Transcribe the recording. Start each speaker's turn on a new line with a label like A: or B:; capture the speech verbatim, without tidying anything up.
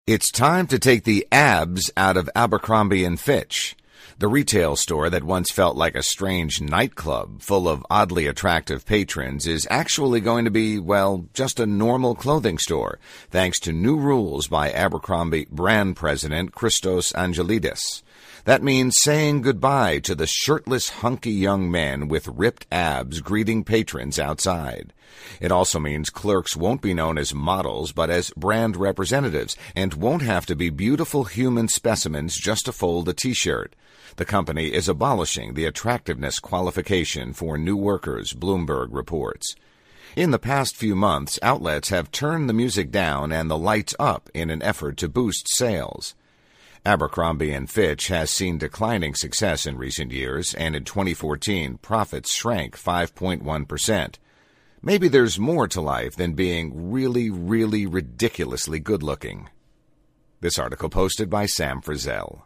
A: It's time to take the abs out of Abercrombie and Fitch. The retail store that once felt like a strange nightclub full of oddly attractive patrons is actually going to be, well, just a normal clothing store, thanks to new rules by Abercrombie brand president Christos Angelidis. That means saying goodbye to the shirtless, hunky young men with ripped abs greeting patrons outside. It also means clerks won't be known as models, but as brand representatives, and won't have to be beautiful human specimens just to fold a t-shirt. The company is abolishing the attractiveness qualification for new workers, Bloomberg reports. In the past few months, outlets have turned the music down and the lights up in an effort to boost sales. Abercrombie and Fitch has seen declining success in recent years, and in twenty fourteen, profits shrank five point one percent. Maybe there's more to life than being really, really ridiculously good-looking. This article posted by Sam Frizzell.